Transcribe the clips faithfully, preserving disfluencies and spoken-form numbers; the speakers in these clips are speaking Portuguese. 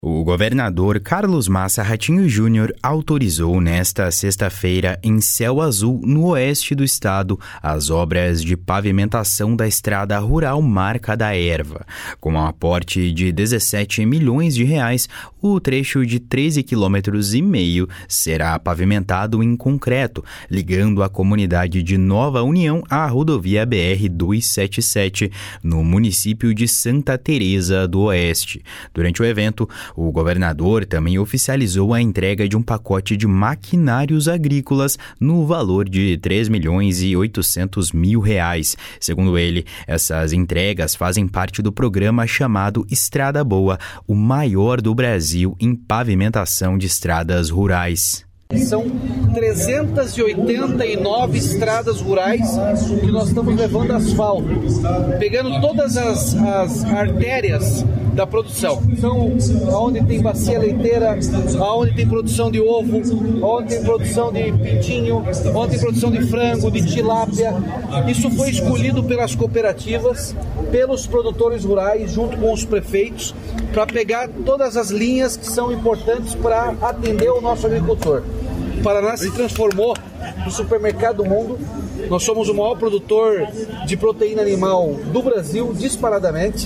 O governador Carlos Massa Ratinho Júnior autorizou nesta sexta-feira, em Céu Azul, no oeste do estado, as obras de pavimentação da estrada rural Marca da Erva. Com um aporte de dezessete milhões de reais, o trecho de treze quilômetros e meio será pavimentado em concreto, ligando a comunidade de Nova União à rodovia B R duzentos e setenta e sete, no município de Santa Teresa do Oeste. Durante o evento, o governador também oficializou a entrega de um pacote de maquinários agrícolas no valor de três milhões e oitocentos mil reais. Segundo ele, essas entregas fazem parte do programa chamado Estrada Boa, o maior do Brasil em pavimentação de estradas rurais. São trezentas e oitenta e nove estradas rurais que nós estamos levando asfalto, pegando todas as, as artérias da produção. Então, onde tem bacia leiteira, onde tem produção de ovo, onde tem produção de pintinho, onde tem produção de frango, de tilápia. Isso foi escolhido pelas cooperativas, pelos produtores rurais, junto com os prefeitos, para pegar todas as linhas que são importantes para atender o nosso agricultor. O Paraná se transformou no supermercado do mundo. Nós somos o maior produtor de proteína animal do Brasil, disparadamente,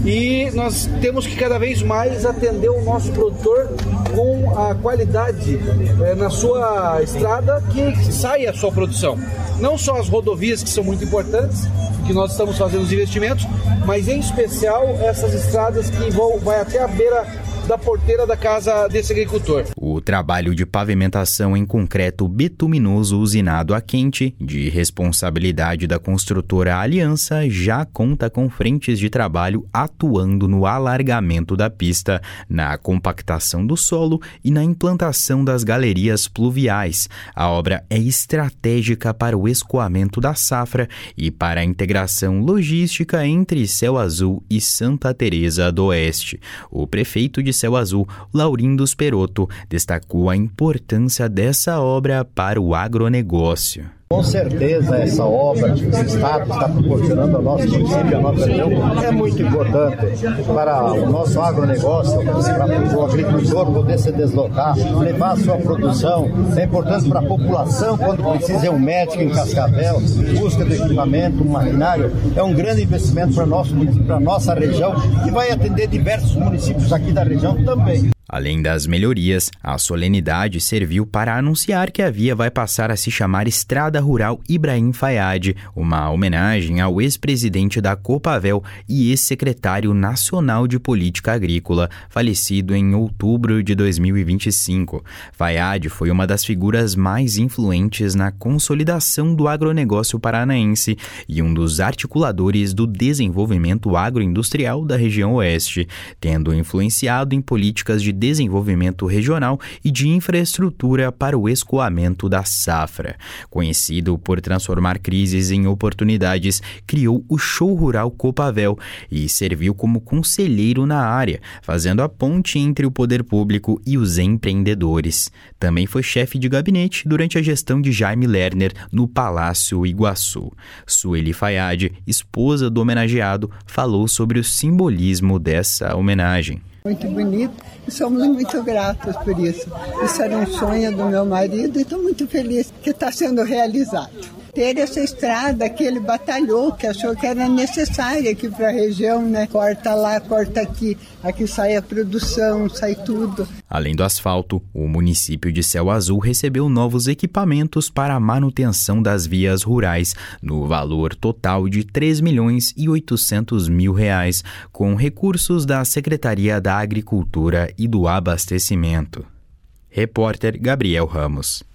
e nós temos que cada vez mais atender o nosso produtor com a qualidade é, na sua estrada que saia a sua produção. Não só as rodovias, que são muito importantes, que nós estamos fazendo os investimentos, mas em especial essas estradas que vão vai até a beira da porteira da casa desse agricultor. O trabalho de pavimentação em concreto bituminoso usinado a quente, de responsabilidade da construtora Aliança, já conta com frentes de trabalho atuando no alargamento da pista, na compactação do solo e na implantação das galerias pluviais. A obra é estratégica para o escoamento da safra e para a integração logística entre Céu Azul e Santa Teresa do Oeste. O prefeito de Céu Azul, Laurindo Perotto, destacou a importância dessa obra para o agronegócio. Com certeza, essa obra que o Estado está proporcionando ao nosso município e à nossa região é muito importante para o nosso agronegócio, para o agricultor poder se deslocar, levar a sua produção. É importante para a população, quando precisa de um médico em Cascavel, busca de equipamento, um maquinário. É um grande investimento para o nosso município, para a nossa região, e vai atender diversos municípios aqui da região também. Além das melhorias, a solenidade serviu para anunciar que a via vai passar a se chamar Estrada Rural Ibrahim Fayad, uma homenagem ao ex-presidente da Copavel e ex-secretário nacional de política agrícola, falecido em outubro de dois mil e vinte e cinco. Fayad foi uma das figuras mais influentes na consolidação do agronegócio paranaense e um dos articuladores do desenvolvimento agroindustrial da região oeste, tendo influenciado em políticas de desenvolvimento regional e de infraestrutura para o escoamento da safra. Conhecido por transformar crises em oportunidades, criou o Show Rural Copavel e serviu como conselheiro na área, fazendo a ponte entre o poder público e os empreendedores. Também foi chefe de gabinete durante a gestão de Jaime Lerner no Palácio Iguaçu. Sueli Fayad, esposa do homenageado, falou sobre o simbolismo dessa homenagem. Muito bonito e somos muito gratos por isso. Isso era um sonho do meu marido e estou muito feliz que está sendo realizado. Ter essa estrada que ele batalhou, que achou que era necessária aqui para a região, né? Corta lá, corta aqui, aqui sai a produção, sai tudo. Além do asfalto, o município de Céu Azul recebeu novos equipamentos para a manutenção das vias rurais, no valor total de três milhões e oitocentos mil reais, com recursos da Secretaria da Agricultura e do Abastecimento. Repórter Gabriel Ramos.